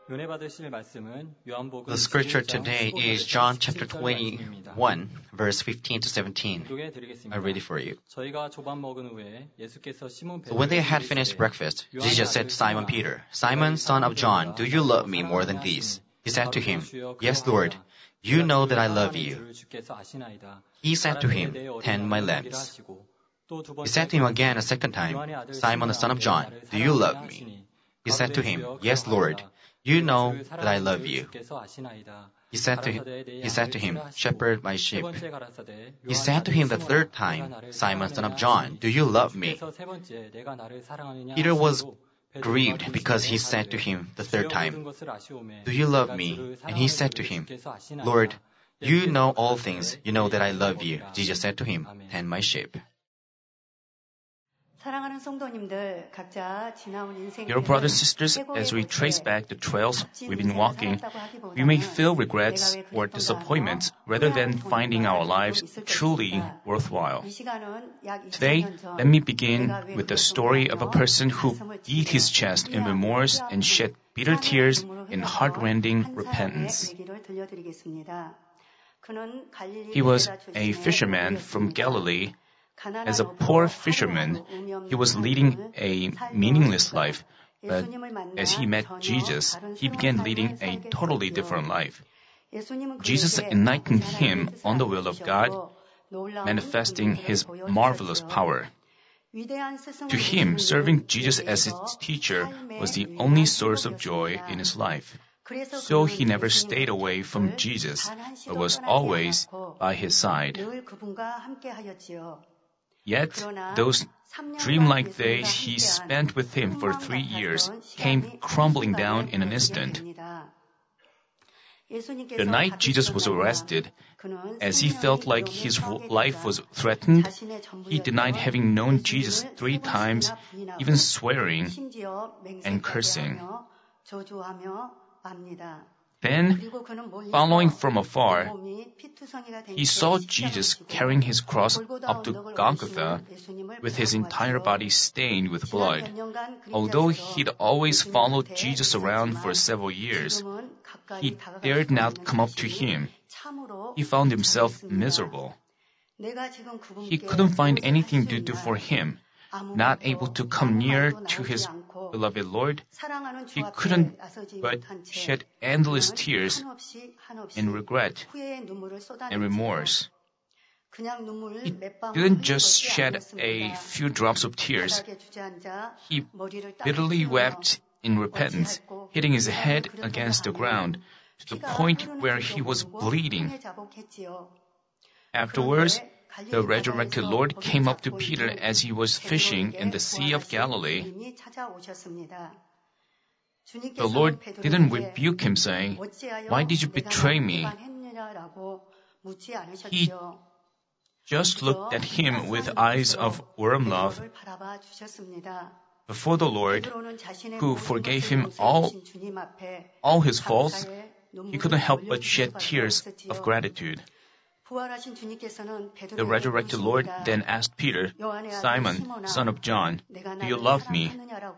The scripture today is John chapter 21, verse 15 to 17. I read it for you. So when they had finished breakfast, Jesus said to Simon Peter, "Simon, son of John, do you love me more than these?" He said to him, "Yes, Lord, you know that I love you." He said to him, "Tend my lambs." He said to him again a second time, "Simon, the son of John, do you love me?" He said to him, "Yes, Lord, you know that I love you." He said to him, "Shepherd my sheep." He said to him the third time, "Simon, son of John, do you love me?" Peter was grieved because he said to him the third time, "Do you love me?" And he said to him, "Lord, you know all things. You know that I love you." Jesus said to him, "Tend my sheep." Dear brothers and sisters, as we trace back the trails we've been walking, we may feel regrets or disappointments rather than finding our lives truly worthwhile. Today, let me begin with the story of a person who beat his chest in remorse and shed bitter tears in heart-rending repentance. He was a fisherman from Galilee. As a poor fisherman, he was leading a meaningless life, but as he met Jesus, he began leading a totally different life. Jesus enlightened him on the will of God, manifesting his marvelous power. To him, serving Jesus as his teacher was the only source of joy in his life. So he never stayed away from Jesus, but was always by his side. Yet, those dreamlike days he spent with him for 3 years came crumbling down in an instant. The night Jesus was arrested, as he felt like his life was threatened, he denied having known Jesus 3 times, even swearing and cursing. Then, following from afar, he saw Jesus carrying his cross up to Golgotha with his entire body stained with blood. Although he'd always followed Jesus around for several years, he dared not come up to him. He found himself miserable. He couldn't find anything to do for him. Not able to come near to his beloved Lord, he couldn't but shed endless tears in regret and remorse. He didn't just shed a few drops of tears. He bitterly wept in repentance, hitting his head against the ground to the point where he was bleeding. Afterwards, the resurrected Lord came up to Peter as he was fishing in the Sea of Galilee. The Lord didn't rebuke him, saying, "Why did you betray me?" He just looked at him with eyes of warm love. Before the Lord, who forgave him all his faults, he couldn't help but shed tears of gratitude. The resurrected Lord then asked Peter, "Simon, son of John, do you love me?"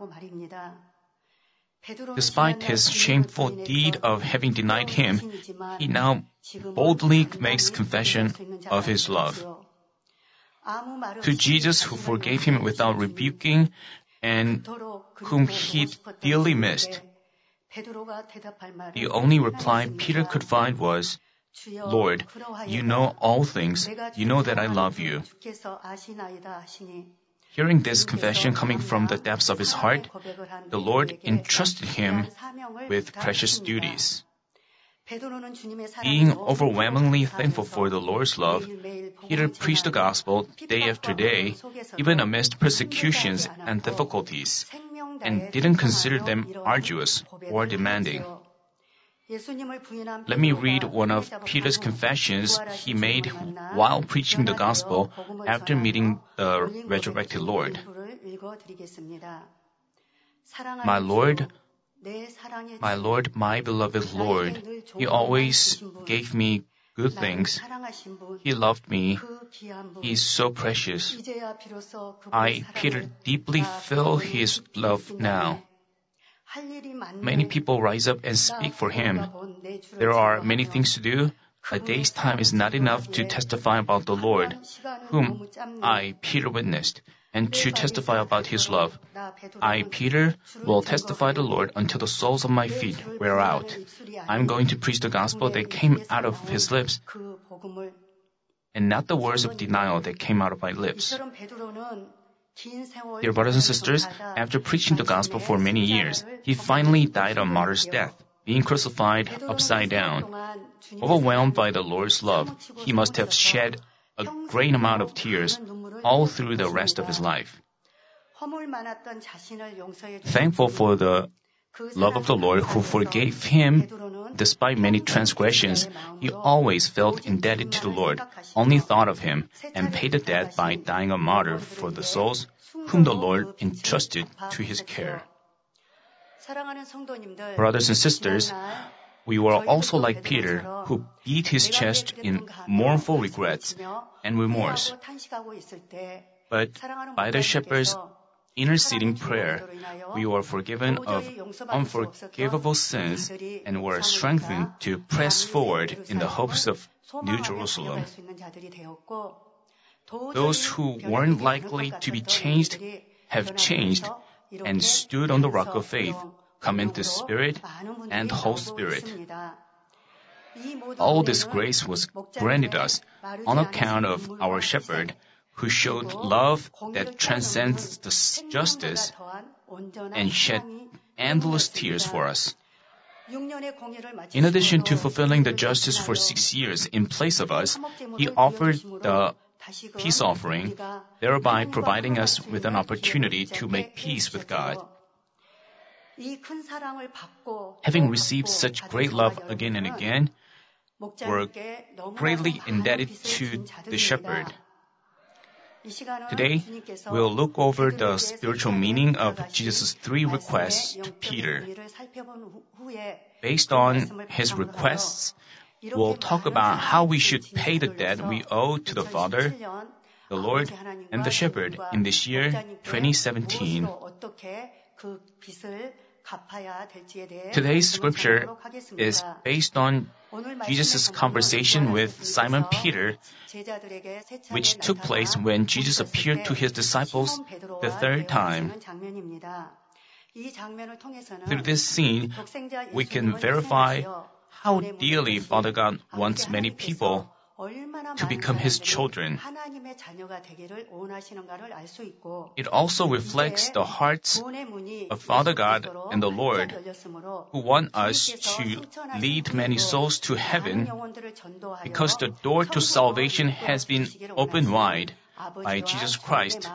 Despite his shameful deed of having denied him, he now boldly makes confession of his love. To Jesus, who forgave him without rebuking and whom he dearly missed, the only reply Peter could find was, "Lord, you know all things. You know that I love you." Hearing this confession coming from the depths of his heart, the Lord entrusted him with precious duties. Being overwhelmingly thankful for the Lord's love, Peter preached the gospel day after day, even amidst persecutions and difficulties, and didn't consider them arduous or demanding. Let me read one of Peter's confessions he made while preaching the gospel after meeting the resurrected Lord. My Lord, my beloved Lord, He always gave me good things. He loved me. He is so precious. I, Peter, deeply feel His love now. Many people rise up and speak for him. There are many things to do. A day's time is not enough to testify about the Lord, whom I, Peter, witnessed, and to testify about his love. I, Peter, will testify the Lord until the soles of my feet wear out. I'm going to preach the gospel that came out of his lips, and not the words of denial that came out of my lips. Dear brothers and sisters, after preaching the gospel for many years, he finally died a martyr's death, being crucified upside down. Overwhelmed by the Lord's love, he must have shed a great amount of tears all through the rest of his life. Thankful for the love of the Lord who forgave him despite many transgressions, he always felt indebted to the Lord, only thought of him, and paid the debt by dying a martyr for the souls whom the Lord entrusted to his care. Brothers and sisters, we were also like Peter, who beat his chest in mournful regrets and remorse. But by the shepherd's interceding prayer, we were forgiven of unforgivable sins and were strengthened to press forward in the hopes of New Jerusalem. Those who weren't likely to be changed have changed and stood on the rock of faith, come into Spirit and whole Spirit. All this grace was granted us on account of our shepherd, who showed love that transcends the justice and shed endless tears for us. In addition to fulfilling the justice for 6 years in place of us, he offered the peace offering, thereby providing us with an opportunity to make peace with God. Having received such great love again and again, we're greatly indebted to the shepherd. Today, we'll look over the spiritual meaning of Jesus' 3 requests to Peter. Based on his requests, we'll talk about how we should pay the debt we owe to the Father, the Lord, and the Shepherd in this year, 2017. Today's scripture is based on Jesus' conversation with Simon Peter, which took place when Jesus appeared to his disciples the 3rd time. Through this scene, we can verify how dearly Father God wants many people to become his children. It also reflects the hearts of Father God and the Lord, who want us to lead many souls to heaven because the door to salvation has been opened wide by Jesus Christ.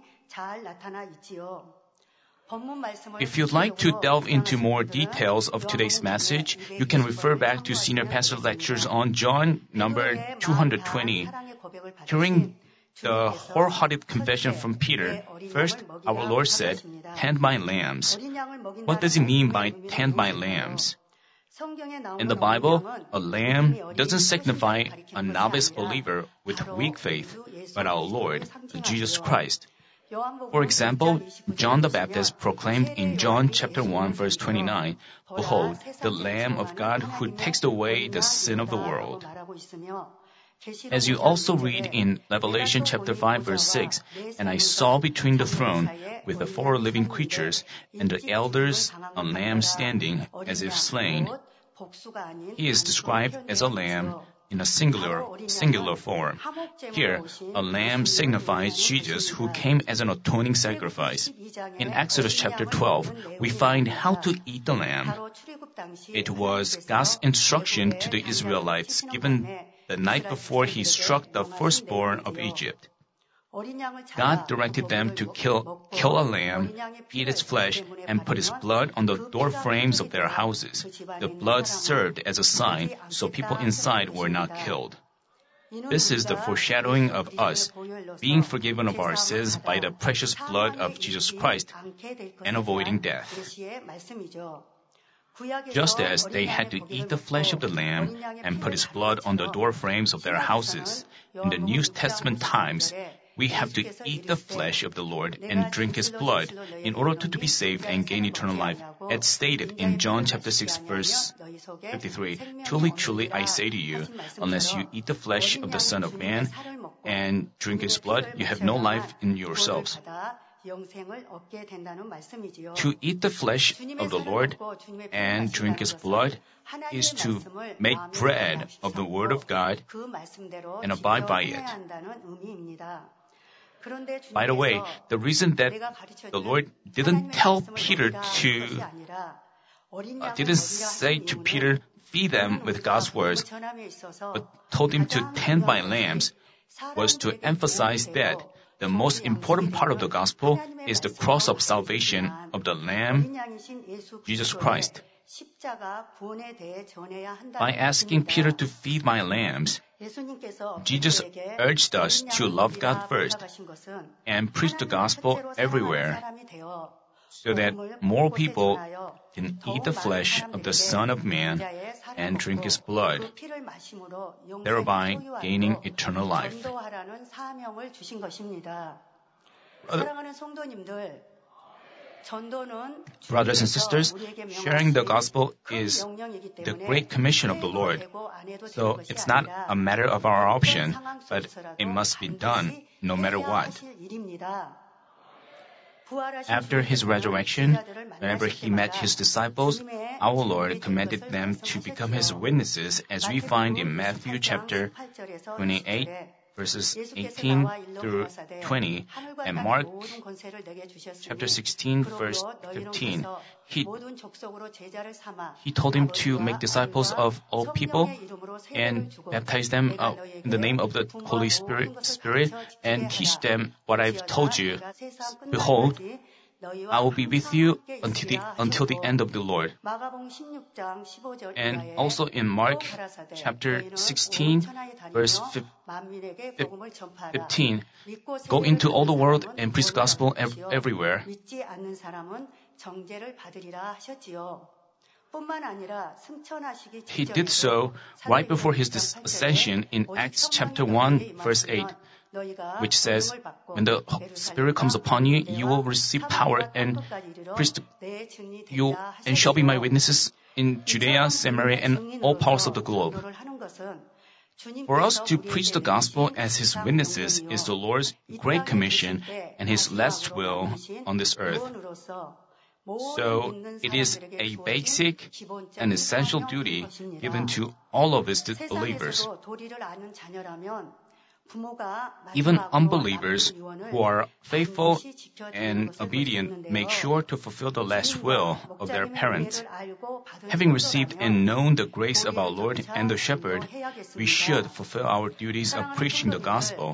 If you'd like to delve into more details of today's message, you can refer back to Senior Pastor Lectures on John number 220. Hearing the wholehearted confession from Peter, first, our Lord said, "Tend my lambs." What does he mean by tend my lambs? In the Bible, a lamb doesn't signify a novice believer with weak faith, but our Lord, Jesus Christ. For example, John the Baptist proclaimed in John chapter 1 verse 29, "Behold, the Lamb of God who takes away the sin of the world." As you also read in Revelation chapter 5 verse 6, "And I saw between the throne with the 4 living creatures and the elders a lamb standing as if slain." He is described as a lamb in a singular form. Here, a lamb signifies Jesus, who came as an atoning sacrifice. In Exodus chapter 12, we find how to eat the lamb. It was God's instruction to the Israelites given the night before he struck the firstborn of Egypt. God directed them to kill a lamb, eat its flesh, and put its blood on the door frames of their houses. The blood served as a sign, so people inside were not killed. This is the foreshadowing of us being forgiven of our sins by the precious blood of Jesus Christ and avoiding death. Just as they had to eat the flesh of the lamb and put its blood on the door frames of their houses, in the New Testament times, we have to eat the flesh of the Lord and drink his blood in order to be saved and gain eternal life. As stated in John chapter 6 verse 53, truly, truly, I say to you, unless you eat the flesh of the Son of Man and drink his blood, you have no life in yourselves. To eat the flesh of the Lord and drink his blood is to make bread of the Word of God and abide by it. By the way, the reason that the Lord didn't say to Peter, feed them with God's words, but told him to tend by lambs, was to emphasize that the most important part of the gospel is the cross of salvation of the Lamb, Jesus Christ. By asking Peter to feed my lambs, Jesus urged us to love God first and preach the gospel everywhere so that more people can eat the flesh of the Son of Man and drink his blood, thereby gaining eternal life. Brothers and sisters, sharing the gospel is the great commission of the Lord. So it's not a matter of our option, but it must be done no matter what. After his resurrection, whenever he met his disciples, our Lord commanded them to become his witnesses, as we find in Matthew chapter 28, verses 18 through 20, and Mark chapter 16, verse 15. He told him to make disciples of all people and baptize them in the name of the Holy Spirit and teach them what I've told you. Behold, I will be with you until the end of the Lord. And also in Mark chapter 16, verse 15, go into all the world and preach the gospel everywhere. He did so right before his ascension in Acts chapter 1, verse 8. Which says, when the Spirit comes upon you, you will receive power and shall be my witnesses in Judea, Samaria, and all parts of the globe. For us to preach the gospel as his witnesses is the Lord's great commission and his last will on this earth. So it is a basic and essential duty given to all of his believers. Even unbelievers who are faithful and obedient make sure to fulfill the last will of their parents. Having received and known the grace of our Lord and the Shepherd, we should fulfill our duties of preaching the gospel.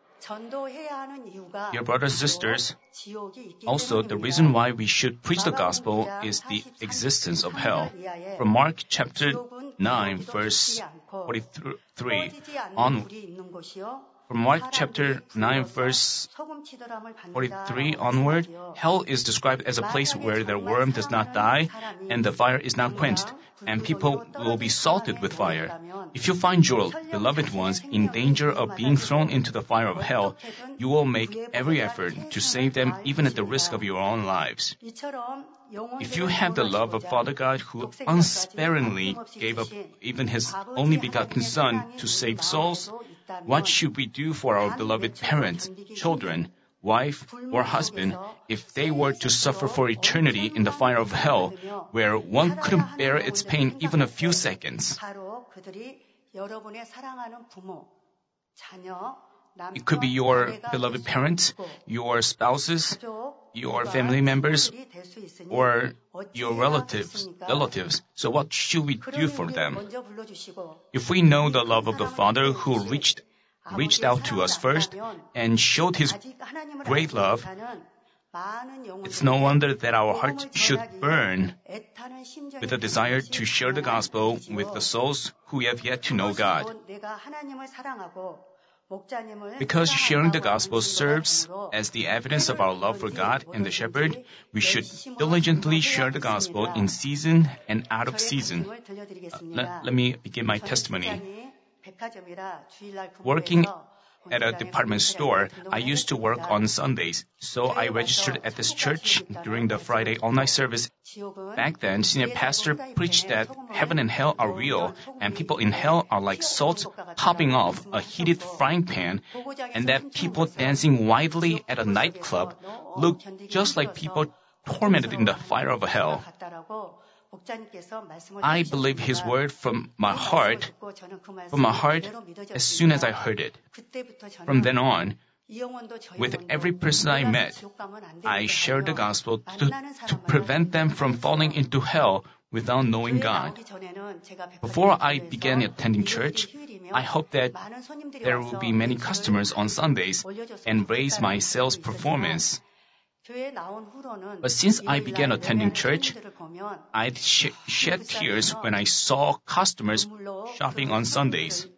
Dear brothers and sisters, also the reason why we should preach the gospel is the existence of hell. From Mark chapter 9, verse 43 on. From Mark chapter 9, verse 43 onward, hell is described as a place where the worm does not die and the fire is not quenched, and people will be salted with fire. If you find your beloved ones in danger of being thrown into the fire of hell, you will make every effort to save them even at the risk of your own lives. If you have the love of Father God who unsparingly gave up even his only begotten Son to save souls, what should we do for our beloved parents, children, wife, or husband if they were to suffer for eternity in the fire of hell, where one couldn't bear its pain even a few seconds? It could be your beloved parents, your spouses, your family members, or your relatives. So what should we do for them? If we know the love of the Father who reached out to us first and showed his great love, it's no wonder that our hearts should burn with a desire to share the gospel with the souls who have yet to know God. Because sharing the gospel serves as the evidence of our love for God and the Shepherd, we should diligently share the gospel in season and out of season. Let me begin my testimony. Working at a department store, I used to work on Sundays, so I registered at this church during the Friday all-night service. Back then, senior pastor preached that heaven and hell are real, and people in hell are like salt popping off a heated frying pan, and that people dancing wildly at a nightclub look just like people tormented in the fire of hell. I believed his word from my heart as soon as I heard it. From then on, with every person I met, I shared the gospel to prevent them from falling into hell without knowing God. Before I began attending church, I hoped that there would be many customers on Sundays and raise my sales performance. But since I began attending church, I'd shed tears when I saw customers shopping on Sundays.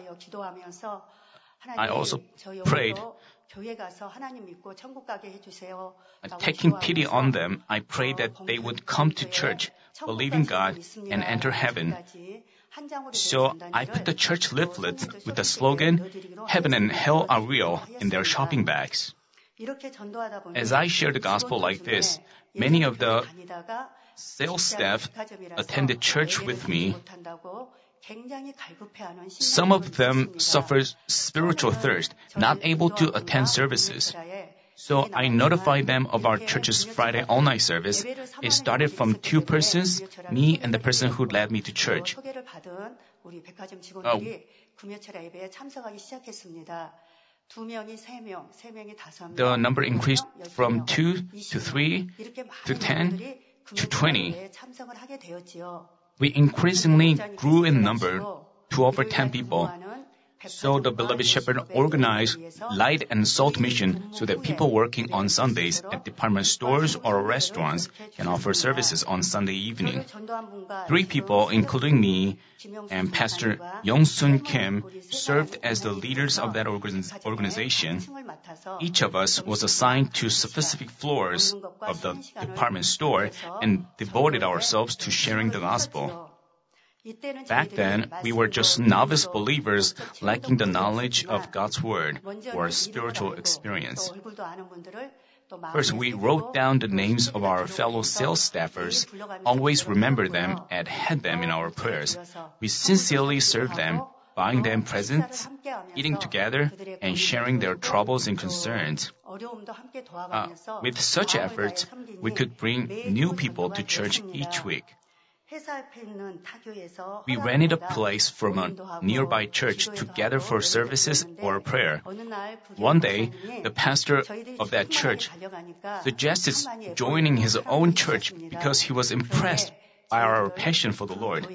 I also prayed, taking pity on them, I prayed that they would come to church, believe in God, and enter heaven. So I put the church leaflets with the slogan, "Heaven and hell are real," in their shopping bags. As I shared the gospel like this, many of the sales staff attended church with me. Some of them suffered spiritual thirst, not able to attend services. So I notified them of our church's Friday all-night service. It started from 2 persons, me and the person who led me to church. The number increased from 2 to 3 to 10 to 20. We increasingly grew in number to over 10 people. So the beloved shepherd organized light and salt mission so that people working on Sundays at department stores or restaurants can offer services on Sunday evening. 3 people, including me and Pastor Young-Sun Kim, served as the leaders of that organization. Each of us was assigned to specific floors of the department store and devoted ourselves to sharing the gospel. Back then, we were just novice believers lacking the knowledge of God's Word or spiritual experience. First, we wrote down the names of our fellow sales staffers, always remember them and had them in our prayers. We sincerely served them, buying them presents, eating together, and sharing their troubles and concerns. With such efforts, we could bring new people to church each week. We rented a place from a nearby church to gather for services or prayer. One day, the pastor of that church suggested joining his own church because he was impressed by our passion for the Lord.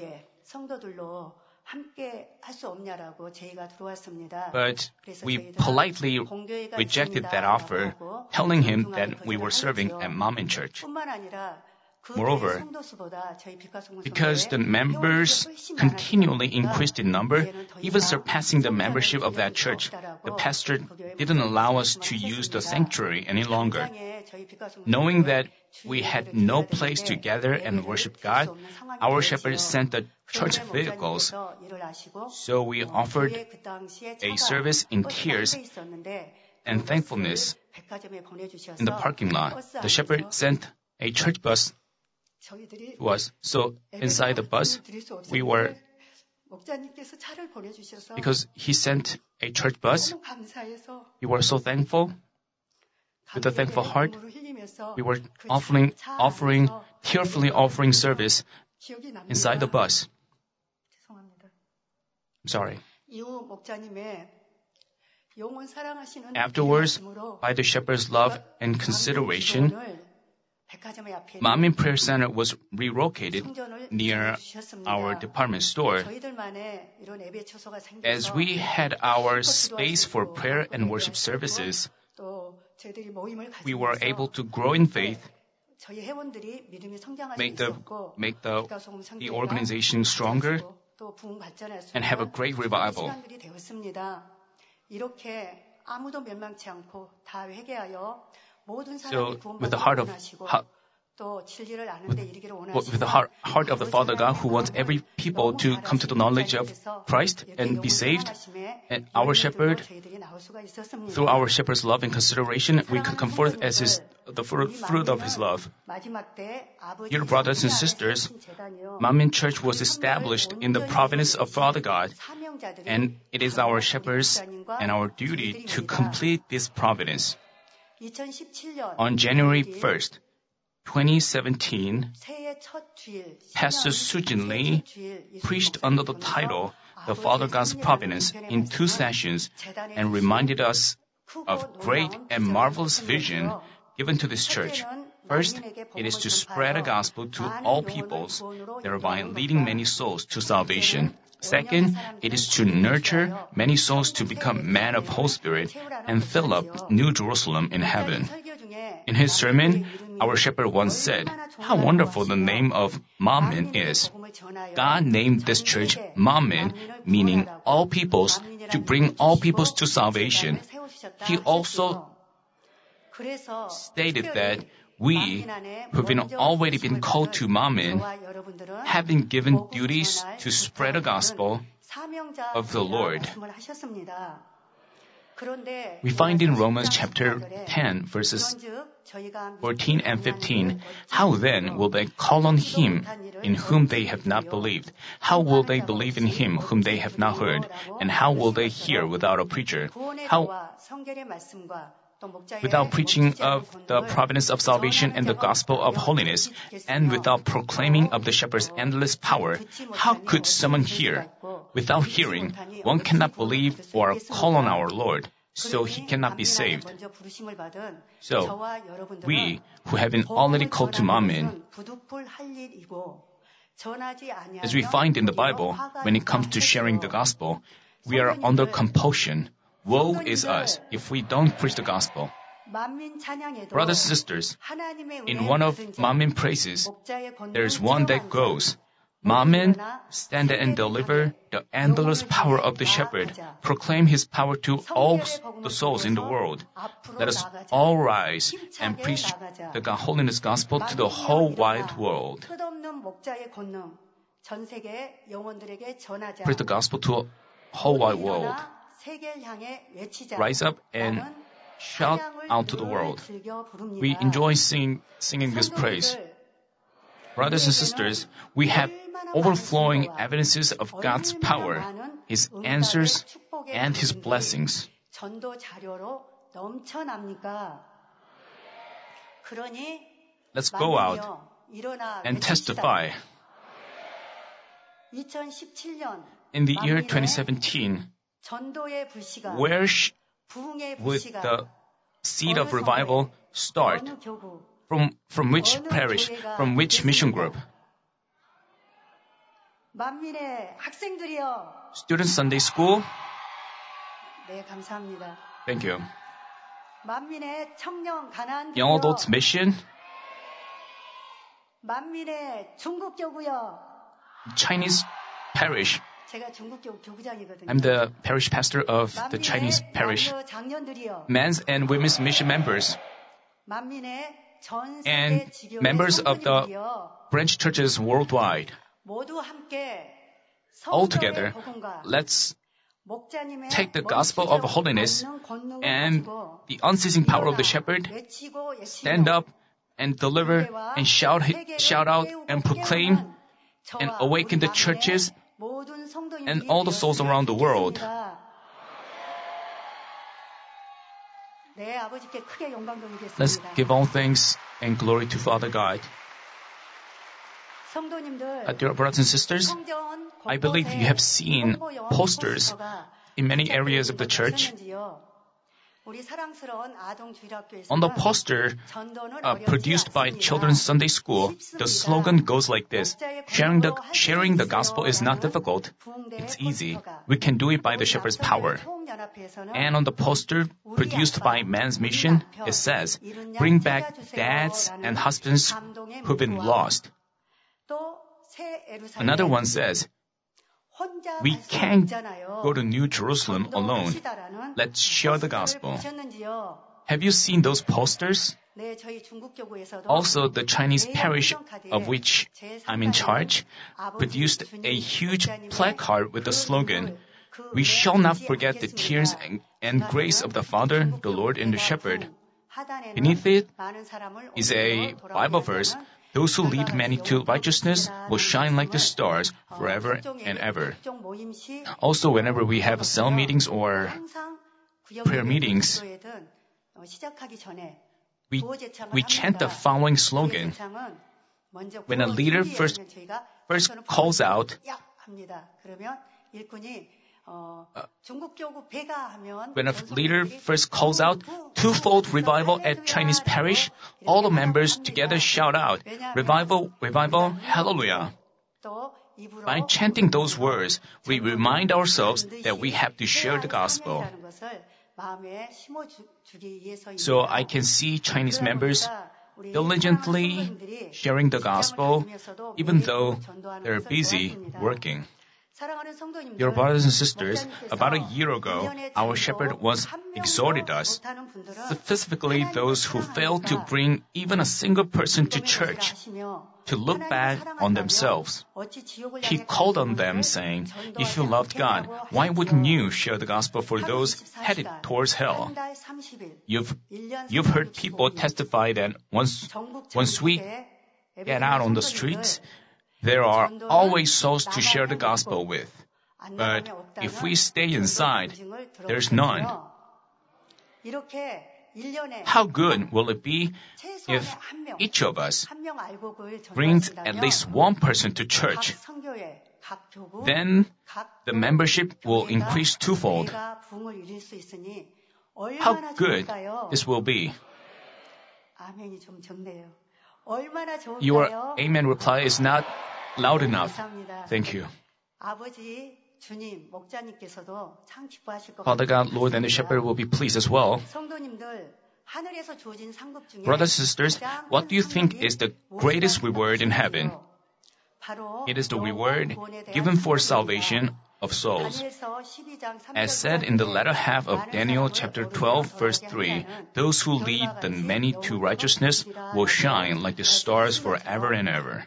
But we politely rejected that offer, telling him that we were serving at Mom in Church. Moreover, because the members continually increased in number, even surpassing the membership of that church, the pastor didn't allow us to use the sanctuary any longer. Knowing that we had no place to gather and worship God, our shepherd sent the church vehicles. So we offered a service in tears and thankfulness in the parking lot. The shepherd sent a church bus to us. So inside the bus, we were, because he sent a church bus, we were so thankful. With a thankful heart, we were tearfully offering service inside the bus. I'm sorry. Afterwards, by the shepherd's love and consideration, Mom in Prayer Center was relocated near our department store. As we had our space for prayer and worship services, we were able to grow in faith, make the organization stronger, and have a great revival. So, with the heart of with the heart of the Father God who wants every people to come to the knowledge of Christ and be saved. And our shepherd, through our shepherd's love and consideration, we could come forth as the fruit of his love. Dear brothers and sisters, Manmin Church was established in the providence of Father God, and it is our shepherds and our duty to complete this providence. On January 1st, 2017, Pastor Sujin Lee preached under the title The Father God's Providence in 2 sessions and reminded us of great and marvelous vision given to this church. First, it is to spread the gospel to all peoples, thereby leading many souls to salvation. Second, it is to nurture many souls to become men of Holy Spirit and fill up New Jerusalem in heaven. In his sermon, our shepherd once said, how wonderful the name of Manmin is. God named this church Manmin, meaning all peoples, to bring all peoples to salvation. He also stated that we, who've already been called to Manmin, have been given duties to spread the gospel of the Lord. We find in Romans chapter 10, verses 14 and 15, how then will they call on him in whom they have not believed? How will they believe in him whom they have not heard? And how will they hear without a preacher? Without preaching of the providence of salvation and the gospel of holiness, and without proclaiming of the shepherd's endless power, how could someone hear? Without hearing, one cannot believe or call on our Lord, so he cannot be saved. So, we, who have been already called to Manmin, as we find in the Bible, when it comes to sharing the gospel, we are under compulsion. Woe is us if we don't preach the gospel. Brothers and sisters, in one of Manmin praises, there is one that goes, Manmin, stand and deliver the endless power of the shepherd, proclaim his power to all the souls in the world. Let us all rise and preach the holiness gospel to the whole wide world. Preach the gospel to a whole wide world. Rise up and shout out to the world. We enjoy singing this praise. Brothers and sisters, we have overflowing evidences of God's power, His answers, and His blessings. Let's go out and testify. In the year 2017, where would the seed of revival start? From which parish? From which mission group? Student Sunday School? Thank you. Young Adults Mission? Chinese Parish. I'm the parish pastor of the Chinese parish. Men's and women's mission members and members of the branch churches worldwide. All together, let's take the gospel of holiness and the unceasing power of the shepherd, stand up and deliver and shout out and proclaim and awaken the churches and all the souls around the world. Let's give all thanks and glory to Father God. Dear brothers and sisters, I believe you have seen posters in many areas of the church. On the poster produced by Children's Sunday School, the slogan goes like this: sharing the gospel is not difficult, it's easy. We can do it by the shepherd's power. And on the poster produced by Man's Mission, it says, bring back dads and husbands who've been lost. Another one says, we can't go to New Jerusalem alone. Let's share the gospel. Have you seen those posters? Also, the Chinese parish of which I'm in charge produced a huge placard with the slogan, "We shall not forget the tears and grace of the Father, the Lord, and the Shepherd." Beneath it is a Bible verse, "Those who lead many to righteousness will shine like the stars forever and ever." Also, whenever we have cell meetings or prayer meetings, we chant the following slogan. When a leader first calls out, "Twofold revival at Chinese parish," all the members together shout out, "Revival, revival, hallelujah." By chanting those words, we remind ourselves that we have to share the gospel. So I can see Chinese members diligently sharing the gospel, even though they're busy working. Dear brothers and sisters, about a year ago, our shepherd once exhorted us, specifically those who failed to bring even a single person to church, to look back on themselves. He called on them saying, "If you loved God, why wouldn't you share the gospel for those headed towards hell?" You've heard people testify that once we get out on the streets, there are always souls to share the gospel with. But if we stay inside, there's none. How good will it be if each of us brings at least one person to church? Then the membership will increase twofold. How good this will be. Your amen reply is not loud enough. Thank you. Father God, Lord, and the Shepherd will be pleased as well. Brothers and sisters, what do you think is the greatest reward in heaven? It is the reward given for salvation of souls. As said in the latter half of Daniel chapter 12, verse 3, those who lead the many to righteousness will shine like the stars forever and ever.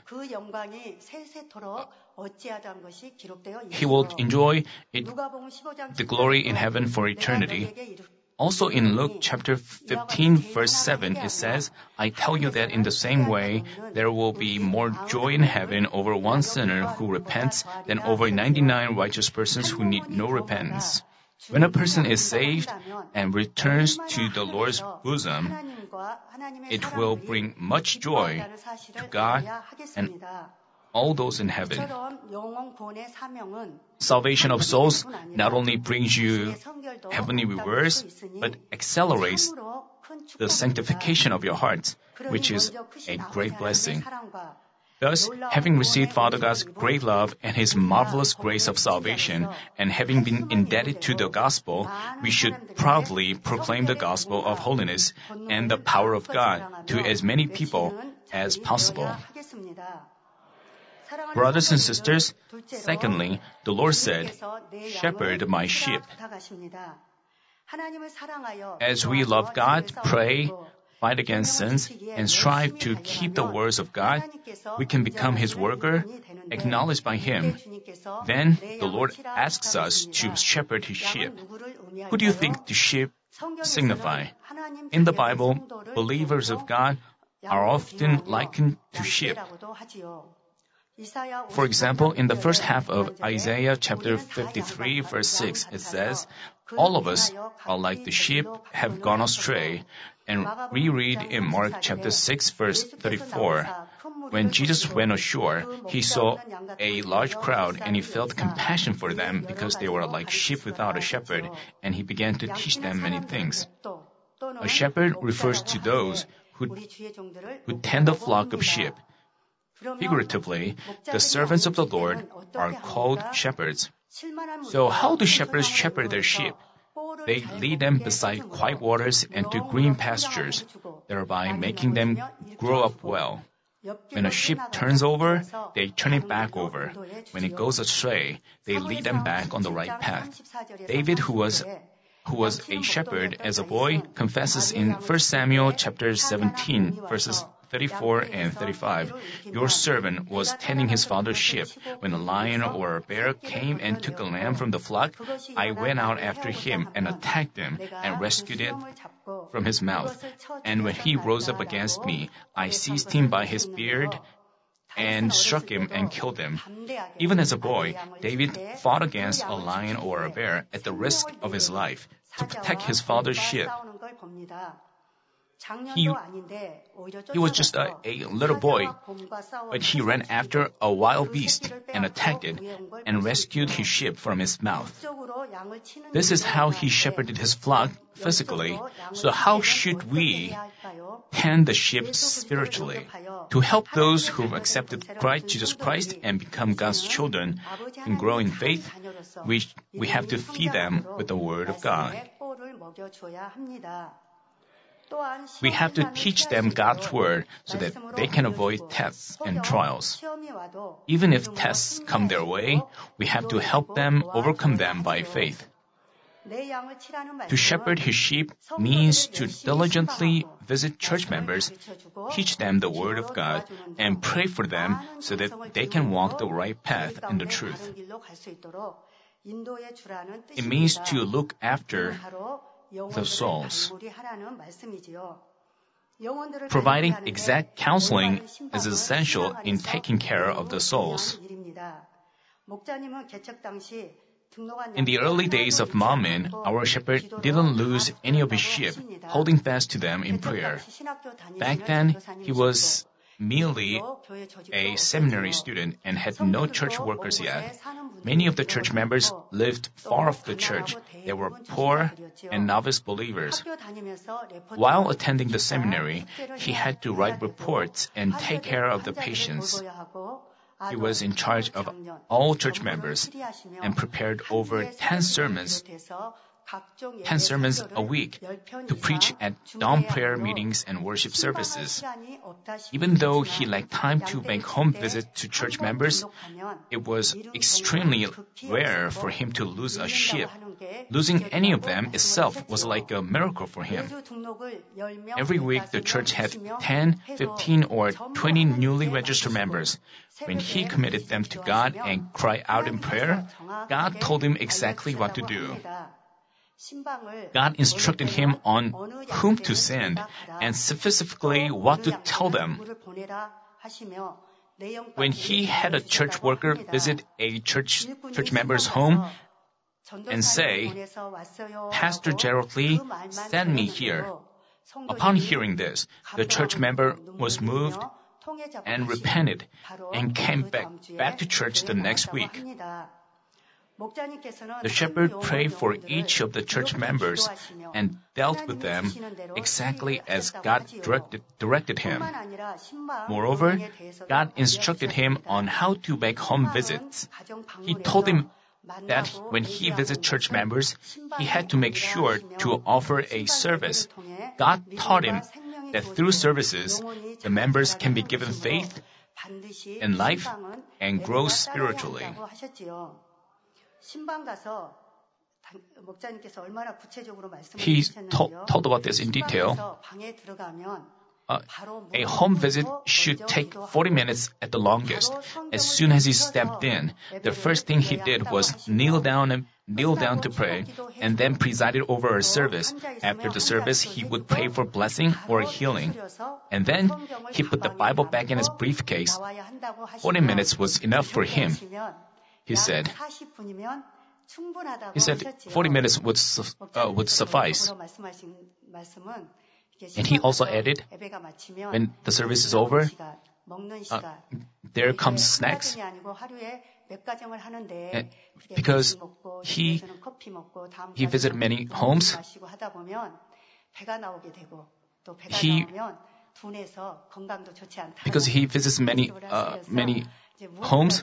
He will enjoy the glory in heaven for eternity. Also in Luke chapter 15, verse 7, it says, "I tell you that in the same way, there will be more joy in heaven over one sinner who repents than over 99 righteous persons who need no repentance." When a person is saved and returns to the Lord's bosom, it will bring much joy to God and all those in heaven. Salvation of souls not only brings you heavenly rewards, but accelerates the sanctification of your heart, which is a great blessing. Thus, having received Father God's great love and His marvelous grace of salvation, and having been indebted to the gospel, we should proudly proclaim the gospel of holiness and the power of God to as many people as possible. Brothers and sisters, secondly, the Lord said, "Shepherd my sheep." As we love God, pray, fight against sins, and strive to keep the words of God, we can become His worker, acknowledged by Him. Then the Lord asks us to shepherd His sheep. Who do you think the sheep signify? In the Bible, believers of God are often likened to sheep. For example, in the first half of Isaiah chapter 53, verse 6, it says, "All of us are like the sheep have gone astray." And we read in Mark chapter 6, verse 34, "When Jesus went ashore, He saw a large crowd and He felt compassion for them because they were like sheep without a shepherd, and He began to teach them many things." A shepherd refers to those who tend the flock of sheep. Figuratively, the servants of the Lord are called shepherds. So how do shepherds shepherd their sheep? They lead them beside quiet waters and to green pastures, thereby making them grow up well. When a sheep turns over, they turn it back over. When it goes astray, they lead them back on the right path. David, who was who was a shepherd as a boy, confesses in 1 Samuel chapter 17, verses 34 and 35, "Your servant was tending his father's sheep. When a lion or a bear came and took a lamb from the flock, I went out after him and attacked him and rescued it from his mouth. And when he rose up against me, I seized him by his beard and struck him and killed him." Even as a boy, David fought against a lion or a bear at the risk of his life to protect his father's sheep. He was just a little boy, but he ran after a wild beast and attacked it and rescued his sheep from its mouth. This is how he shepherded his flock physically. So how should we tend the sheep spiritually? To help those who've accepted Jesus Christ and become God's children and grow in faith, we have to feed them with the Word of God. We have to teach them God's Word so that they can avoid tests and trials. Even if tests come their way, we have to help them overcome them by faith. To shepherd his sheep means to diligently visit church members, teach them the Word of God, and pray for them so that they can walk the right path in the truth. It means to look after the souls. Providing exact counseling is essential in taking care of the souls. In the early days of Manmin, our shepherd didn't lose any of his sheep, holding fast to them in prayer. Back then, he was merely a seminary student and had no church workers yet. Many of the church members lived far off the church. They were poor and novice believers. While attending the seminary, he had to write reports and take care of the patients. He was in charge of all church members and prepared over 10 sermons a week to preach at dawn prayer meetings and worship services. Even though he lacked time to make home visits to church members, it was extremely rare for him to lose a sheep. Losing any of them itself was like a miracle for him. Every week, the church had 10, 15, or 20 newly registered members. When he committed them to God and cried out in prayer, God told him exactly what to do. God instructed him on whom to send and specifically what to tell them. When he had a church worker visit a church member's home and say, "Pastor Gerald Lee sent me here." Upon hearing this, the church member was moved and repented and came back to church the next week. The shepherd prayed for each of the church members and dealt with them exactly as God directed him. Moreover, God instructed him on how to make home visits. He told him that when he visited church members, he had to make sure to offer a service. God taught him that through services, the members can be given faith and life and grow spiritually. He told about this in detail. A home visit should take 40 minutes at the longest. As soon as he stepped in, the first thing he did was kneel down to pray, and then presided over a service. After the service, he would pray for blessing or healing. And then he put the Bible back in his briefcase. 40 minutes was enough for him. He said 40 minutes would suffice. And he also added, when the service is over, there comes snacks. Because he visited many homes, because he visits many homes,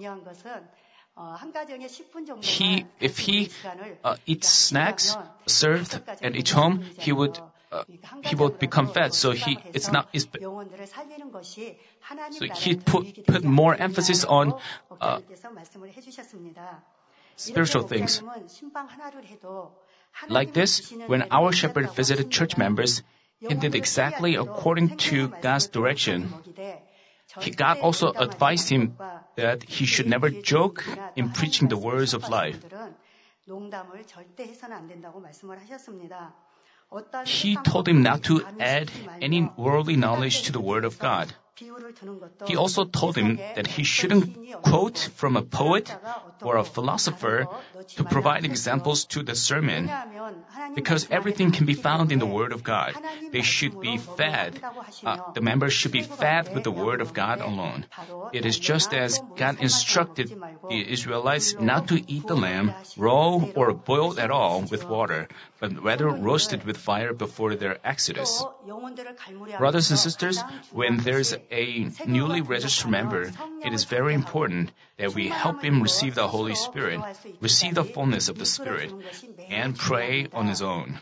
if he eats snacks served at each home, he would become fat. So he put more emphasis on spiritual things. Like this, when our shepherd visited church members, he did exactly according to God's direction. God also advised him that he should never joke in preaching the words of life. He told him not to add any worldly knowledge to the Word of God. He also told him that he shouldn't quote from a poet or a philosopher to provide examples to the sermon, because everything can be found in the Word of God. They should be fed. The members should be fed with the Word of God alone. It is just as God instructed the Israelites not to eat the lamb raw or boiled at all with water, but rather roasted with fire before their exodus. Brothers and sisters, when there's a newly registered member, it is very important that we help him receive the Holy Spirit, receive the fullness of the Spirit, and pray on his own.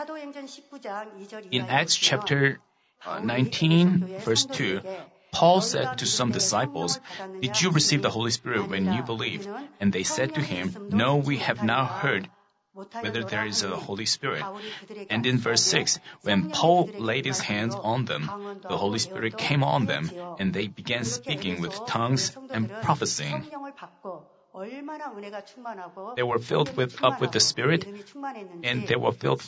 In Acts chapter 19, verse 2, Paul said to some disciples, "Did you receive the Holy Spirit when you believed?" And they said to him, "No, we have not heard whether there is a Holy Spirit." And in verse 6, when Paul laid his hands on them, the Holy Spirit came on them, and they began speaking with tongues and prophesying. They were filled up with the Spirit, and they were filled.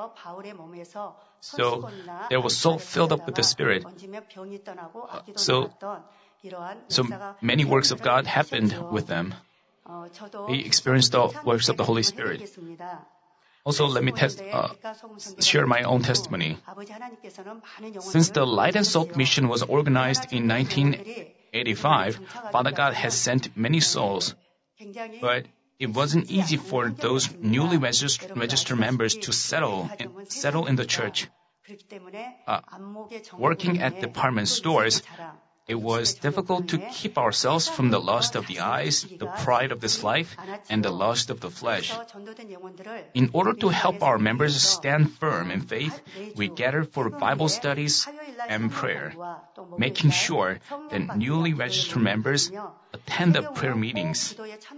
So they were so filled up with the Spirit. So many works of God happened with them. They experienced the works of the Holy Spirit. Also, let me share my own testimony. Since the Light and Salt mission was organized in 1985, Father God has sent many souls. But it wasn't easy for those newly registered members to settle in the church. Working at department stores, it was difficult to keep ourselves from the lust of the eyes, the pride of this life, and the lust of the flesh. In order to help our members stand firm in faith, we gathered for Bible studies and prayer, making sure that newly registered members attend the prayer meetings.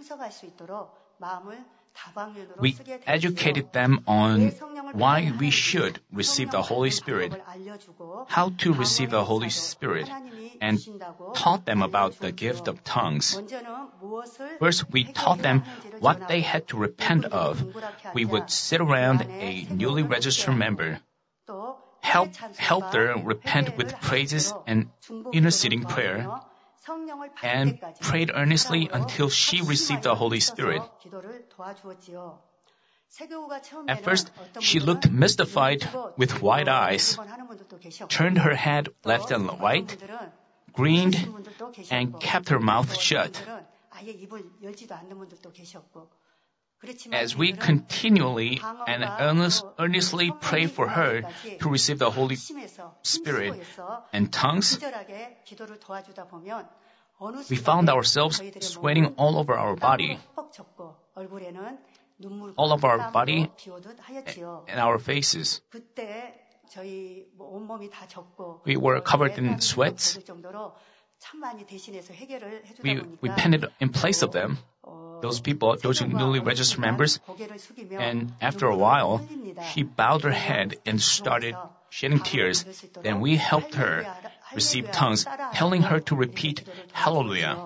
We educated them on why we should receive the Holy Spirit, how to receive the Holy Spirit, and taught them about the gift of tongues. First, we taught them what they had to repent of. We would sit around a newly registered member, help them repent with praises and interceding prayer, and prayed earnestly until she received the Holy Spirit. At first, she looked mystified with wide eyes, turned her head left and right, grinned, and kept her mouth shut. As we continually and earnestly pray for her to receive the Holy Spirit and tongues, we found ourselves sweating all over our body, and our faces. We were covered in sweats. We painted in place of them, those newly registered members, and after a while, she bowed her head and started shedding tears. Then we helped her receive tongues, telling her to repeat Hallelujah.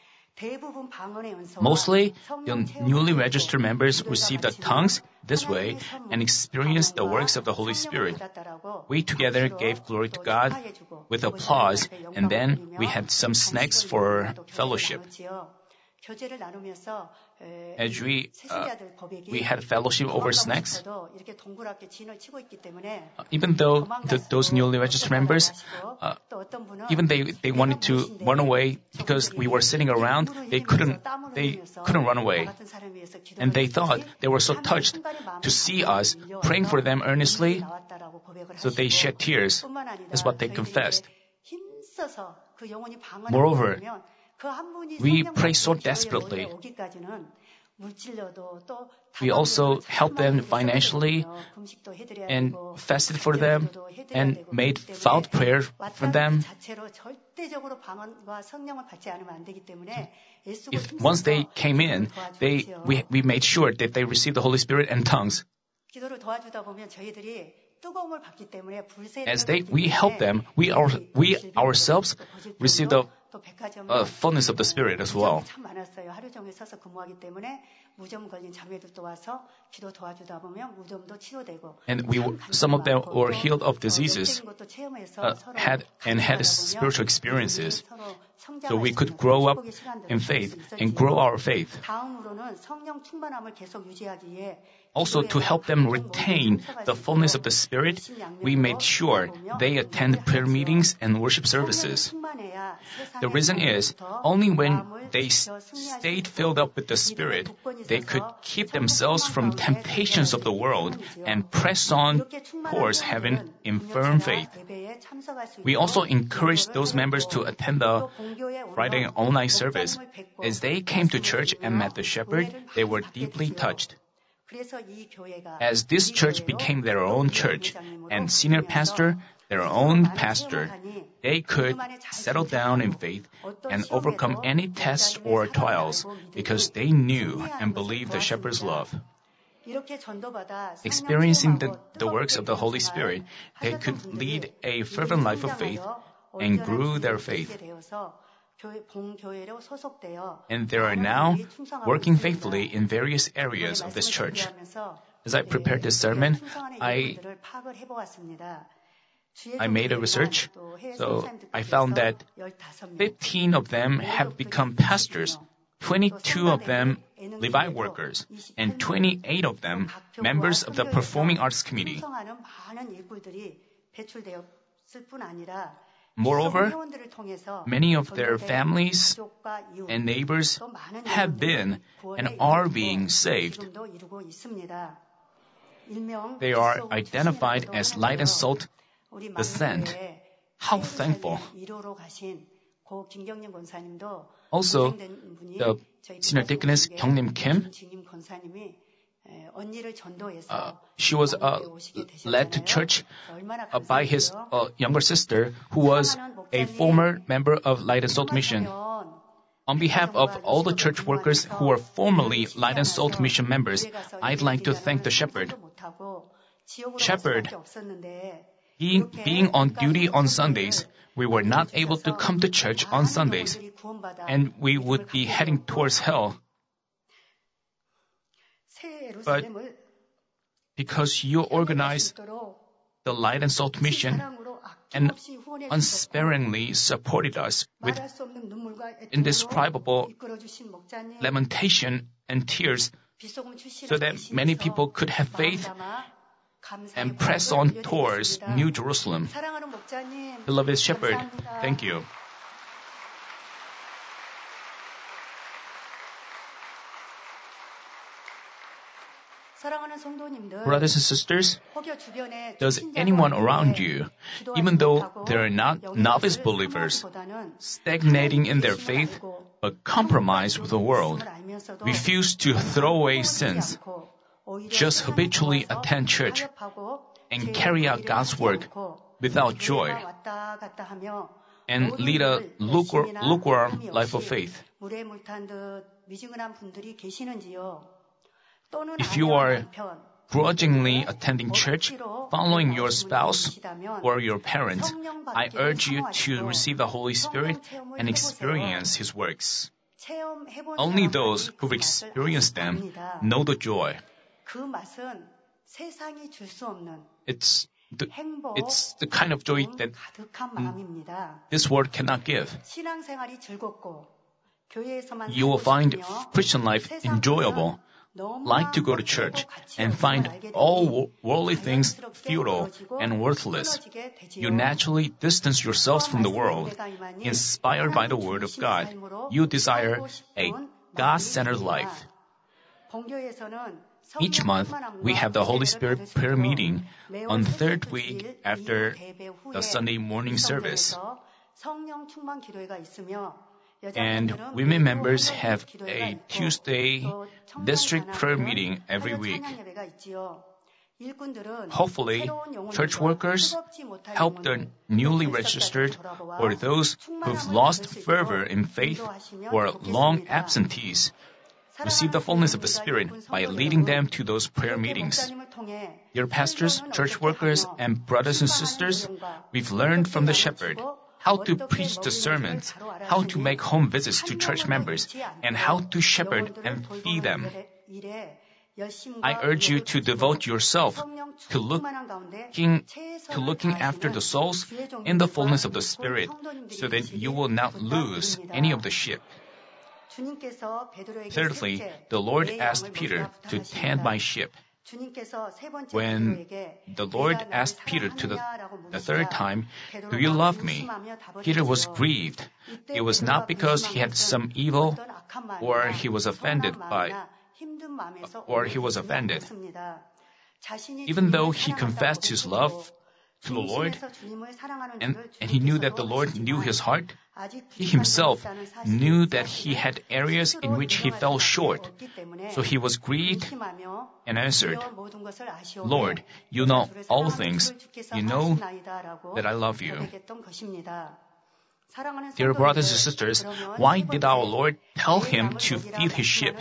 Mostly, the newly registered members received the tongues this way and experienced the works of the Holy Spirit. We together gave glory to God with applause, and then we had some snacks for fellowship. As we had fellowship over snacks, even though those newly registered members, even they wanted to run away because we were sitting around, they couldn't run away, and they thought they were so touched to see us praying for them earnestly, so they shed tears. That's what they confessed. Moreover, we pray so desperately. We also helped them financially and fasted for them and made vowed prayer for them. If once they came in, we made sure that they received the Holy Spirit and tongues. As we help them, we ourselves receive the fullness of the Spirit as well. And some of them were healed of diseases, had spiritual experiences. So we could grow up in faith and grow our faith. Also, to help them retain the fullness of the Spirit, we made sure they attend prayer meetings and worship services. The reason is, only when they stayed filled up with the Spirit, they could keep themselves from temptations of the world and press on towards heaven in firm faith. We also encouraged those members to attend the Friday online service. As they came to church and met the shepherd, they were deeply touched. As this church became their own church and senior pastor their own pastor, they could settle down in faith and overcome any tests or trials because they knew and believed the shepherd's love. Experiencing the works of the Holy Spirit, they could lead a fervent life of faith and grew their faith. And they are now working faithfully in various areas of this church. As I prepared this sermon, I made a research, so I found that 15 of them have become pastors, 22 of them Levi workers, and 28 of them members of the Performing Arts Committee. Moreover, many of their families and neighbors have been and are being saved. They are identified as light and salt, the sent. How thankful. Also, the senior deaconess Kyungnim Kim, she was led to church by his younger sister, who was a former member of Light and Salt Mission. On behalf of all the church workers who were formerly Light and Salt Mission members, I'd like to thank the shepherd. Shepherd, being on duty on Sundays, we were not able to come to church on Sundays, and we would be heading towards hell. But because you organized the Light and Salt Mission and unsparingly supported us with indescribable lamentation and tears so that many people could have faith and press on towards New Jerusalem. Beloved Shepherd, thank you. Brothers and sisters, does anyone around you, even though they are not novice believers, stagnating in their faith, but compromise with the world, refuse to throw away sins, just habitually attend church, and carry out God's work without joy, and lead a lukewarm life of faith? If you are grudgingly attending church, following your spouse or your parent, I urge you to receive the Holy Spirit and experience His works. Only those who've experienced them know the joy. It's the kind of joy that this world cannot give. You will find Christian life enjoyable, like to go to church, and find all worldly things futile and worthless. You naturally distance yourselves from the world, inspired by the Word of God. You desire a God-centered life. Each month, we have the Holy Spirit prayer meeting on the third week after the Sunday morning service. And women members have a Tuesday district prayer meeting every week. Hopefully, church workers help the newly registered or those who've lost fervor in faith or long absentees. receive the fullness of the Spirit by leading them to those prayer meetings. Dear pastors, church workers, and brothers and sisters, we've learned from the shepherd how to preach the sermons, how to make home visits to church members, and how to shepherd and feed them. I urge you to devote yourself to looking after the souls in the fullness of the Spirit, so that you will not lose any of the sheep. Thirdly, the Lord asked Peter to tend my sheep. When the Lord asked Peter the third time, "Do you love me?" Peter was grieved. It was not because he had some evil or he was offended. Even though he confessed his love to the Lord, and he knew that the Lord knew his heart, he himself knew that he had areas in which he fell short. So he was grieved and answered, "Lord, you know all things. You know that I love you." Dear brothers and sisters, why did our Lord tell him to feed his sheep?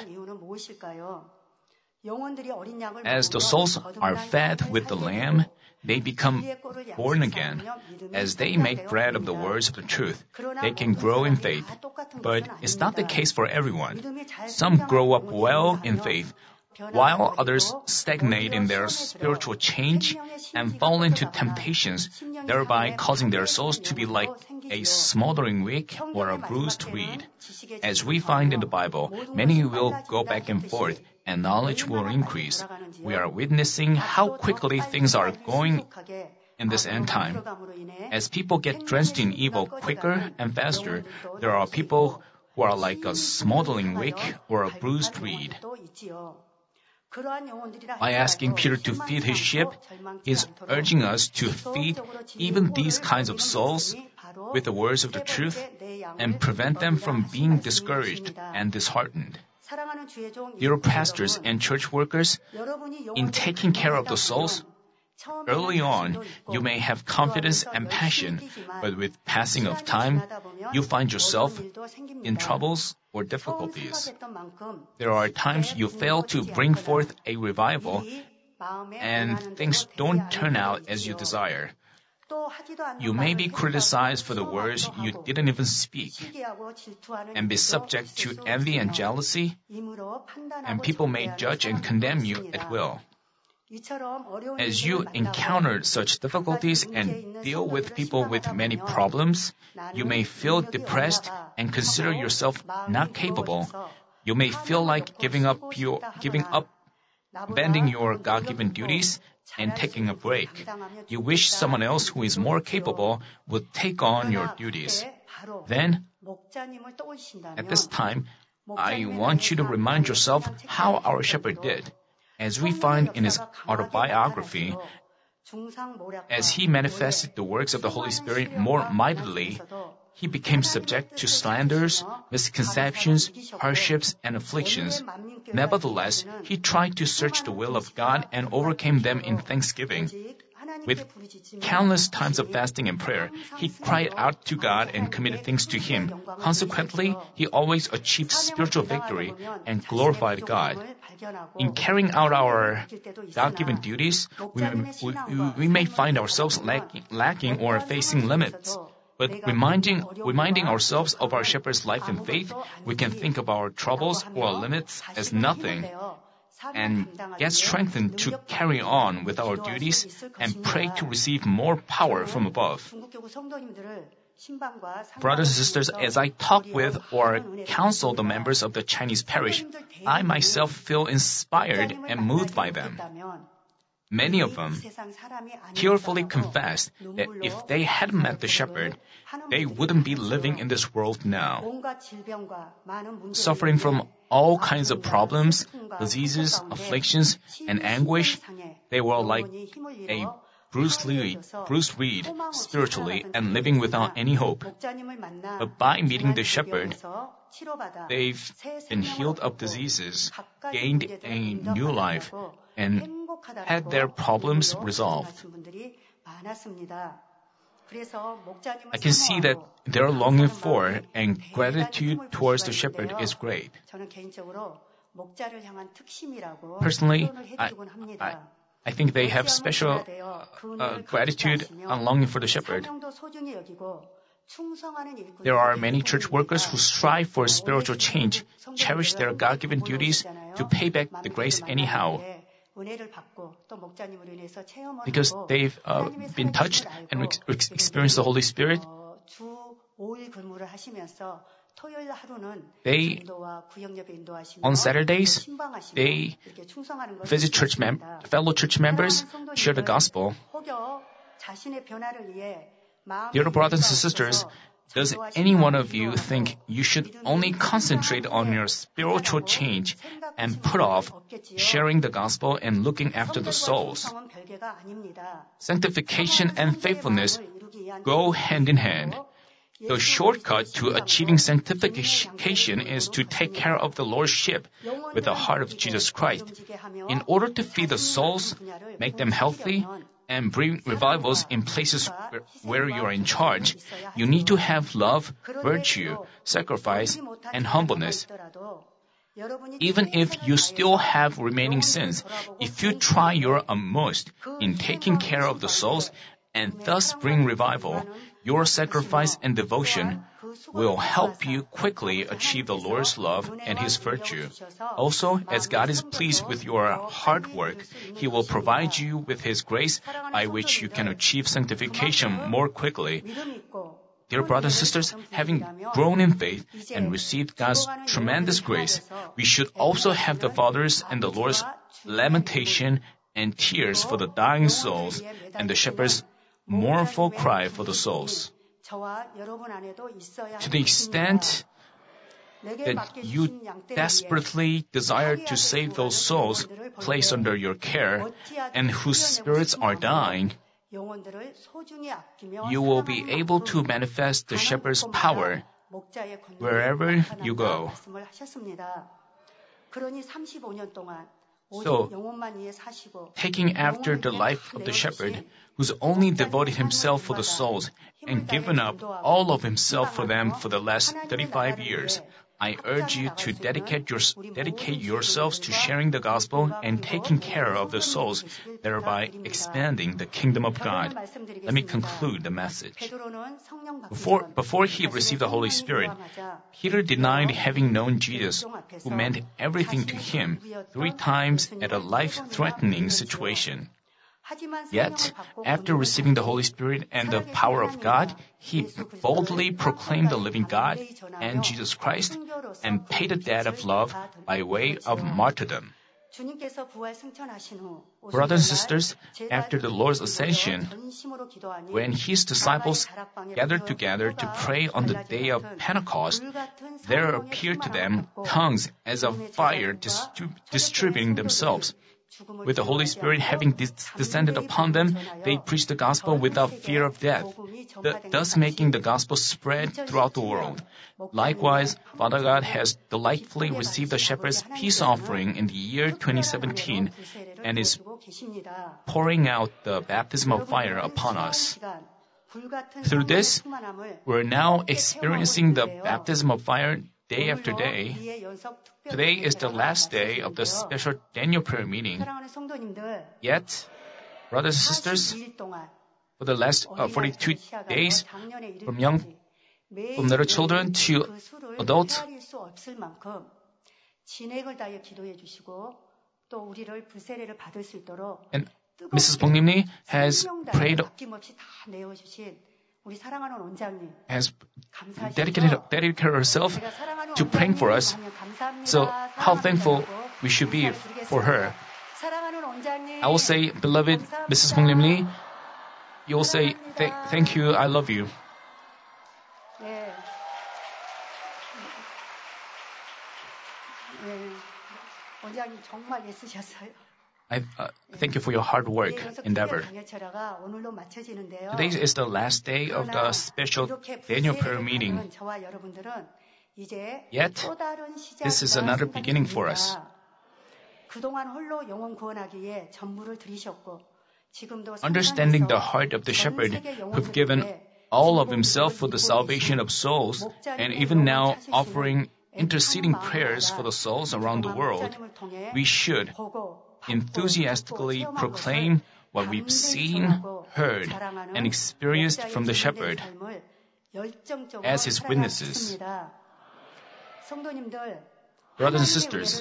As the souls are fed with the lamb, they become born again. As they make bread of the words of the truth, they can grow in faith. But it's not the case for everyone. Some grow up well in faith, while others stagnate in their spiritual change and fall into temptations, thereby causing their souls to be like a smoldering wick or a bruised reed. As we find in the Bible, many will go back and forth, and knowledge will increase. We are witnessing how quickly things are going in this end time. As people get drenched in evil quicker and faster, there are people who are like a smoldering wick or a bruised reed. By asking Peter to feed his sheep, he is urging us to feed even these kinds of souls with the words of the truth and prevent them from being discouraged and disheartened. Dear pastors and church workers, in taking care of the souls, early on, you may have confidence and passion, but with passing of time, you find yourself in troubles or difficulties. There are times you fail to bring forth a revival, and things don't turn out as you desire. You may be criticized for the words you didn't even speak, and be subject to envy and jealousy, and people may judge and condemn you at will. As you encounter such difficulties and deal with people with many problems, you may feel depressed and consider yourself not capable. You may feel like giving up, bending your God-given duties, and taking a break. You wish someone else who is more capable would take on your duties. Then, at this time, I want you to remind yourself how our shepherd did. As we find in his autobiography, as he manifested the works of the Holy Spirit more mightily, he became subject to slanders, misconceptions, hardships, and afflictions. Nevertheless, he tried to search the will of God and overcame them in thanksgiving. With countless times of fasting and prayer, he cried out to God and committed things to him. Consequently, he always achieved spiritual victory and glorified God. In carrying out our God-given duties, we may find ourselves lacking or facing limits. But reminding ourselves of our shepherd's life and faith, we can think of our troubles or limits as nothing and get strengthened to carry on with our duties and pray to receive more power from above. Brothers and sisters, as I talk with or counsel the members of the Chinese parish, I myself feel inspired and moved by them. Many of them tearfully confessed that if they hadn't met the shepherd, they wouldn't be living in this world now. Suffering from all kinds of problems, diseases, afflictions, and anguish, they were like a bruised reed spiritually and living without any hope. But by meeting the shepherd, they've been healed of diseases, gained a new life, and had their problems resolved. I can see that their longing for and gratitude towards the shepherd is great. Personally, I think they have special gratitude and longing for the shepherd. There are many church workers who strive for spiritual change, cherish their God-given duties to pay back the grace anyhow. Because they've been touched and experienced the Holy Spirit, on Saturdays, they visit fellow church members, share the gospel. Dear brothers and sisters, does any one of you think you should only concentrate on your spiritual change and put off sharing the gospel and looking after the souls? Sanctification and faithfulness go hand in hand. The shortcut to achieving sanctification is to take care of the Lord's sheep with the heart of Jesus Christ. In order to feed the souls, make them healthy, and bring revivals in places where you are in charge, you need to have love, virtue, sacrifice, and humbleness. Even if you still have remaining sins, if you try your utmost in taking care of the souls and thus bring revival, your sacrifice and devotion will help you quickly achieve the Lord's love and His virtue. Also, as God is pleased with your hard work, He will provide you with His grace by which you can achieve sanctification more quickly. Dear brothers and sisters, having grown in faith and received God's tremendous grace, we should also have the Father's and the Lord's lamentation and tears for the dying souls and the shepherd's mournful cry for the souls. To the extent that you desperately desire to save those souls placed under your care and whose spirits are dying, you will be able to manifest the shepherd's power wherever you go. So, taking after the life of the shepherd, who's only devoted himself for the souls and given up all of himself for them for the last 35 years, I urge you to dedicate yourselves to sharing the gospel and taking care of the souls, thereby expanding the kingdom of God. Let me conclude the message. Before he received the Holy Spirit, Peter denied having known Jesus, who meant everything to him, 3 times at a life-threatening situation. Yet, after receiving the Holy Spirit and the power of God, he boldly proclaimed the living God and Jesus Christ and paid a debt of love by way of martyrdom. Brothers and sisters, after the Lord's ascension, when his disciples gathered together to pray on the day of Pentecost, there appeared to them tongues as of fire distributing themselves. With the Holy Spirit having descended upon them, they preached the gospel without fear of death, thus making the gospel spread throughout the world. Likewise, Father God has delightfully received the shepherd's peace offering in the year 2017 and is pouring out the baptism of fire upon us. Through this, we're now experiencing the baptism of fire day after day. Today is the last day of the special Daniel prayer meeting. Yet, brothers and sisters, for the last 42 days, from little children to adults, and Mrs. Bongnimni has prayed, has dedicated herself to praying for us. So how thankful we should be for her. I will say, beloved Mrs. Bongnimni, you will say, thank you, I love you. I thank you for your hard work endeavor. Today is the last day of the special Daniel prayer meeting. Yet, this is another beginning for us. Understanding the heart of the shepherd who've given all of himself for the salvation of souls, and even now offering interceding prayers for the souls around the world, we should enthusiastically proclaim what we've seen, heard, and experienced from the shepherd as his witnesses. Brothers and sisters,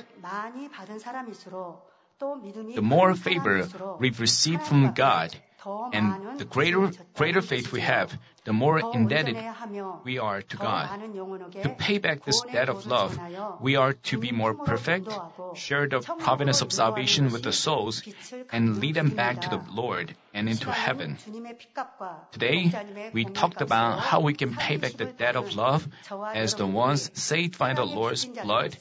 the more favor we've received from God and the greater faith we have, the more indebted we are to God. To pay back this debt of love, we are to be more perfect, share the providence of salvation with the souls, and lead them back to the Lord and into heaven. Today, we talked about how we can pay back the debt of love as the ones saved by the Lord's blood,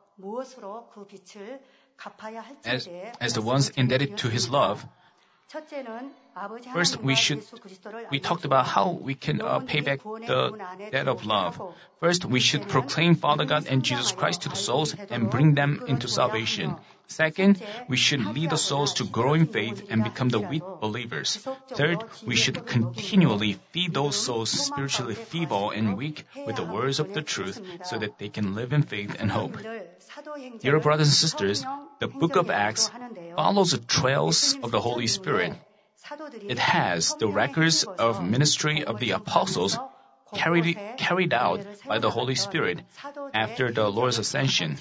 as the ones indebted to His love. First, we talked about how we can pay back the debt of love. First, we should proclaim Father God and Jesus Christ to the souls and bring them into salvation. Second, we should lead the souls to grow in faith and become the weak believers. Third, we should continually feed those souls spiritually feeble and weak with the words of the truth so that they can live in faith and hope. Dear brothers and sisters, the book of Acts follows the trails of the Holy Spirit. It has the records of ministry of the apostles carried out by the Holy Spirit after the Lord's ascension.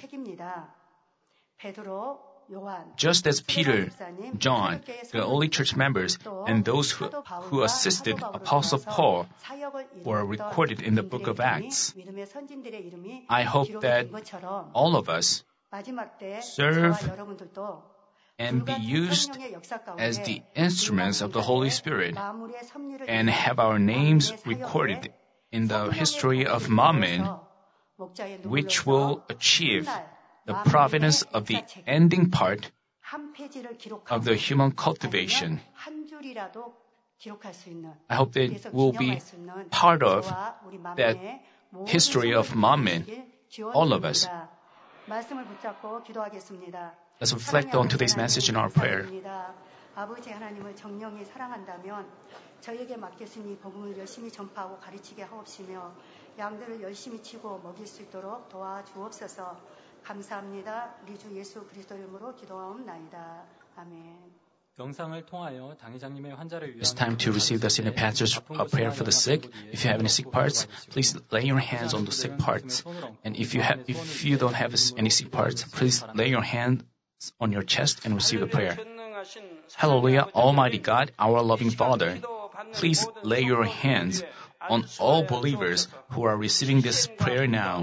Just as Peter, John, the early church members, and those who assisted Apostle Paul were recorded in the book of Acts, I hope that all of us serve and be used as the instruments of the Holy Spirit and have our names recorded in the history of Manmin, which will achieve the providence of the ending part of the human cultivation. I hope that we'll be part of that history of Manmin, all of us. Let's reflect on today's message in our prayer. 아버지 하나님을 정령이 사랑한다면 저에게 맡겼으니 복음을 열심히 전파하고 가르치게 하옵시며 양들을 열심히 치고 먹일 수 있도록 도와주옵소서. 감사합니다. 우리 주 예수 그리스도 이름으로 기도하옵나이다. 아멘. It's time to receive the senior pastor's prayer for the sick. If you have any sick parts, please lay your hands on the sick parts. And if you don't have any sick parts, please lay your hands on your chest and receive a prayer. Hallelujah, Almighty God, our loving Father, please lay your hands on all believers who are receiving this prayer now.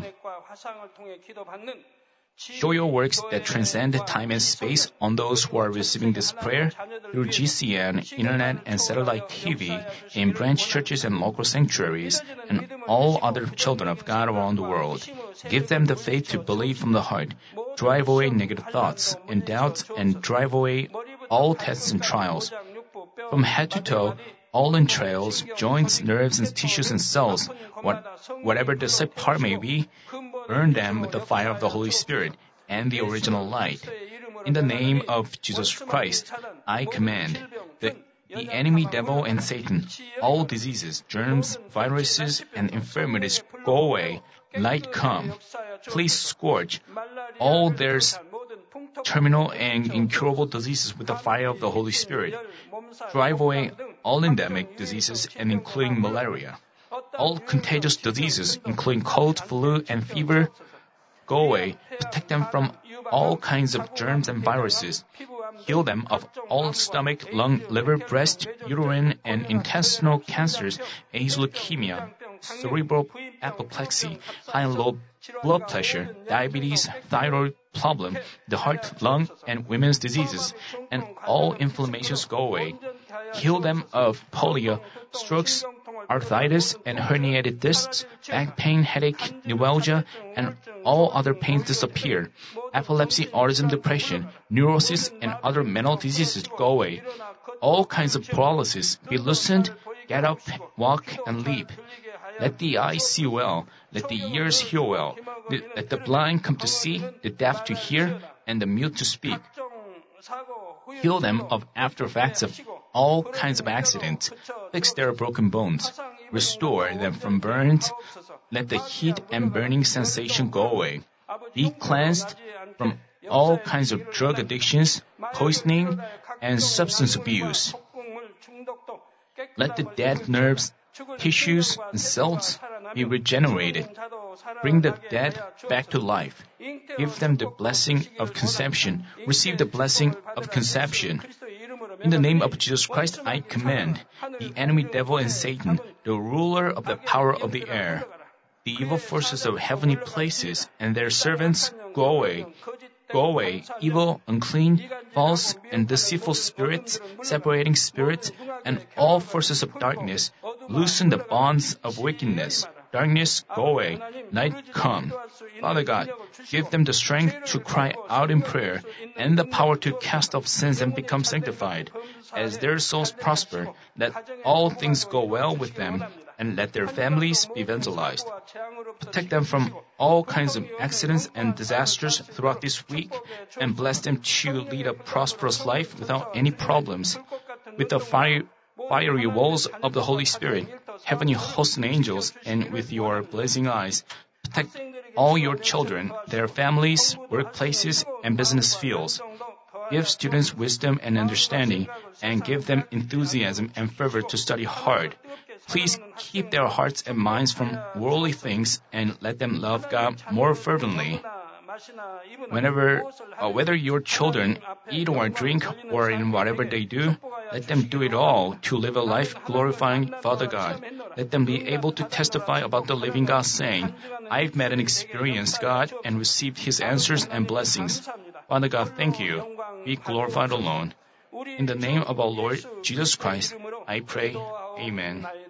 Show your works that transcend time and space on those who are receiving this prayer through GCN, Internet, and satellite TV in branch churches and local sanctuaries, and all other children of God around the world. Give them the faith to believe from the heart, drive away negative thoughts and doubts, and drive away all tests and trials. From head to toe, all entrails, joints, nerves, and tissues and cells, whatever the sick part may be, burn them with the fire of the Holy Spirit and the original light. In the name of Jesus Christ, I command the enemy devil and Satan, all diseases, germs, viruses, and infirmities go away. Light come. Please scourge all their terminal and incurable diseases with the fire of the Holy Spirit. Drive away all endemic diseases and including malaria. All contagious diseases, including cold, flu, and fever, go away. Protect them from all kinds of germs and viruses. Heal them of all stomach, lung, liver, breast, uterine, and intestinal cancers, AIDS, leukemia, cerebral apoplexy, high and low blood pressure, diabetes, thyroid problem, the heart, lung, and women's diseases, and all inflammations go away. Heal them of polio, strokes, arthritis, and herniated discs, back pain, headache, neuralgia, and all other pains disappear. Epilepsy, autism, depression, neurosis, and other mental diseases go away. All kinds of paralysis be loosened, get up, walk, and leap. Let the eyes see well, let the ears hear well, let the blind come to see, the deaf to hear, and the mute to speak. Heal them of after effects of all kinds of accidents, fix their broken bones, restore them from burns, let the heat and burning sensation go away. Be cleansed from all kinds of drug addictions, poisoning, and substance abuse. Let the dead nerves, tissues, and cells be regenerated. Bring the dead back to life. Give them the blessing of conception. Receive the blessing of conception. In the name of Jesus Christ, I command the enemy devil and Satan, the ruler of the power of the air, the evil forces of heavenly places, and their servants, go away. Go away, evil, unclean, false, and deceitful spirits, separating spirits, and all forces of darkness. Loosen the bonds of wickedness. Darkness, go away. Night, come. Father God, give them the strength to cry out in prayer and the power to cast off sins and become sanctified. As their souls prosper, let all things go well with them, and let their families be evangelized. Protect them from all kinds of accidents and disasters throughout this week, and bless them to lead a prosperous life without any problems. With the fiery walls of the Holy Spirit, heavenly hosts and angels, and with your blazing eyes, protect all your children, their families, workplaces, and business fields. Give students wisdom and understanding, and give them enthusiasm and fervor to study hard. Please keep their hearts and minds from worldly things and let them love God more fervently. Whether your children eat or drink or in whatever they do, let them do it all to live a life glorifying Father God. Let them be able to testify about the living God, saying, I've met and experienced God and received His answers and blessings. Father God, thank you. Be glorified alone. In the name of our Lord Jesus Christ, I pray. Amen.